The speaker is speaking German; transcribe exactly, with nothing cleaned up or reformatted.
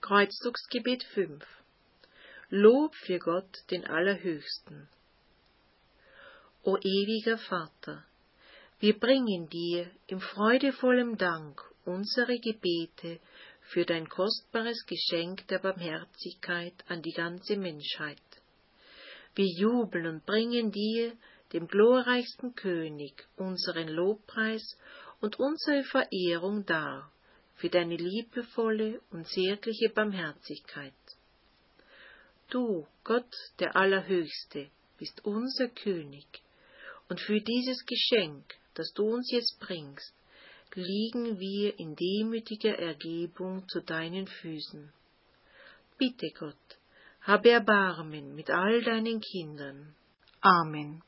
Kreuzzugsgebet fünf. Lob für Gott, den Allerhöchsten. O ewiger Vater, wir bringen dir im freudevollen Dank unsere Gebete für dein kostbares Geschenk der Barmherzigkeit an die ganze Menschheit. Wir jubeln und bringen dir, dem glorreichsten König, unseren Lobpreis und unsere Verehrung dar für deine liebevolle und zärtliche Barmherzigkeit. Du, Gott der Allerhöchste, bist unser König, und für dieses Geschenk, das du uns jetzt bringst, liegen wir in demütiger Ergebung zu deinen Füßen. Bitte Gott, habe Erbarmen mit all deinen Kindern. Amen.